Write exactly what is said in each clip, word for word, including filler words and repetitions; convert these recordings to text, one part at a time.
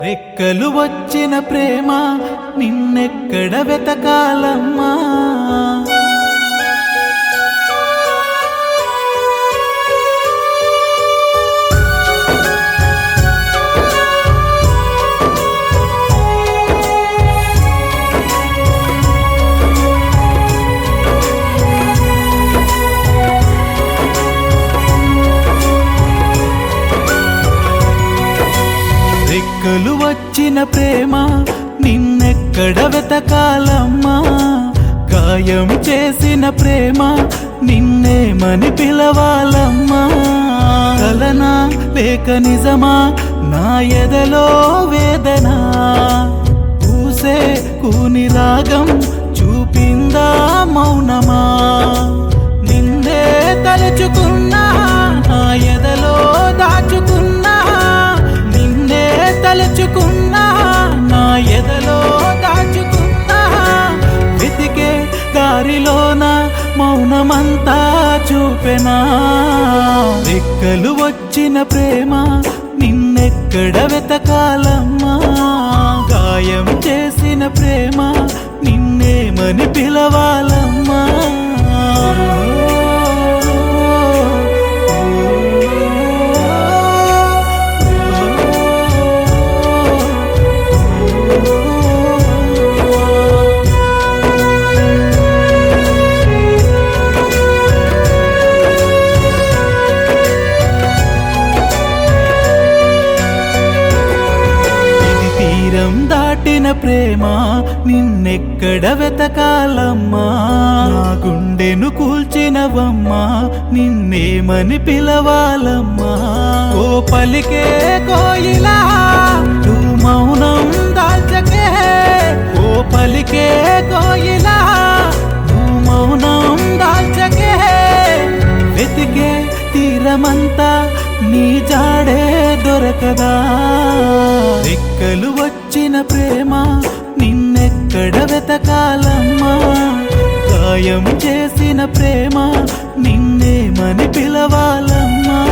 రెక్కలు వచ్చిన ప్రేమ నిన్నెక్కడ వెతకాలమ్మా. రెక్కలు వచ్చిన ప్రేమ నిన్నెక్కడ వెతకాలమ్మా. గాయం చేసిన ప్రేమ నిన్నేమని పిలవాలమ్మా. కలనా లేక నిజమా నా ఎదలో వేదన, పూసే కూని రాగం చూపిందా మౌనమా. నిన్నే తలుచుకున్నా నా ఎదలో దాచుకున్నా, నిన్నే తలుచుకున్నా నా ఎదలో దాచుకున్నా. వెతికే దారిలోన మౌనమంతా చూపెనా. రెక్కలు వచ్చిన ప్రేమ నిన్నెక్కడ వెతకాలమ్మా. గాయం చేసిన ప్రేమ నిన్నేమని పిలవాలమ్మా. దాటిన ప్రేమ నిన్నెక్కడ వెతకాలమ్మా. నా గుండెను కూల్చినవమ్మా, నిన్నేమని పిలవాలమ్మా. ఓ పలికే కోయిలా నువ్వు మౌనం దాల్చకే, ఓ పలికే కోయిలా నువ్వు మౌనం దాల్చకే. వెతికే తీరమంతా నీ జాడే దొరకదా. రెక్కలు వచ్చిన ప్రేమ నిన్నెక్కడ వెతకాలమ్మా. గాయం చేసిన ప్రేమ నిన్నేమని పిలవాలమ్మా.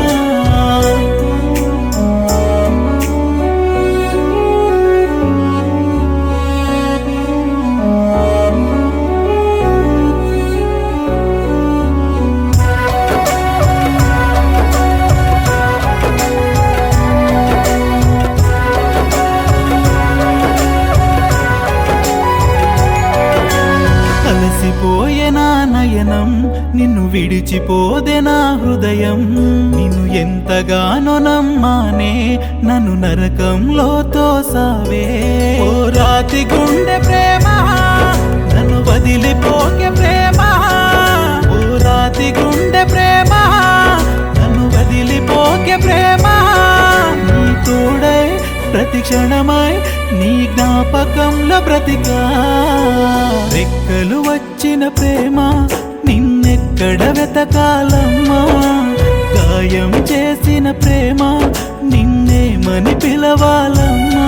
కలిసిపోయే నా నయనం నిన్ను విడిచిపోదే నా హృదయం. నిన్ను ఎంతగానో నమ్మానే నన్ను నరకంలో తోసావే. ఓ రాతి గుండె ప్రేమ నన్ను వదిలిపోకే ప్రేమ, ఓ రాతి గుండె ప్రేమ నన్ను వదిలిపోకే ప్రేమ. నీ తోడై ప్రతి క్షణమై నీ జ్ఞాపకంలో బ్రతికా. రెక్కలు వచ్చిన ప్రేమ నిన్నెక్కడ వెతకాలమ్మా. గాయం చేసిన ప్రేమ నిన్నేమని పిలవాలమ్మా.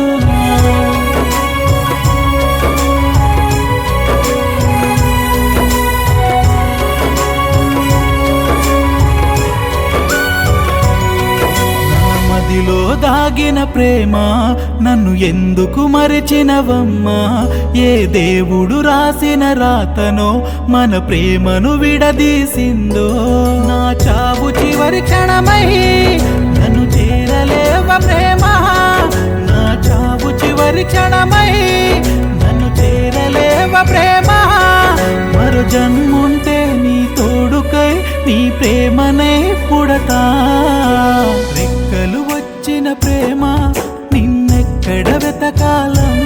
మదిలో దాగిన ప్రేమ నన్ను ఎందుకు మరిచినవమ్మా. ఏ దేవుడు రాసిన రాతనో మన ప్రేమను విడదీసిందో. నా చావు చివరి క్షణమై నన్ను చేరలేవ ప్రేమ, నా చావు చివరి క్షణమై నన్ను చేరలేవ ప్రేమ. మరో జన్ముంటే నీ తోడుకై నీ ప్రేమనే పుడతా. రెక్కలు వచ్చిన ప్రేమ నిన్నెక్కడ వెతకాలం.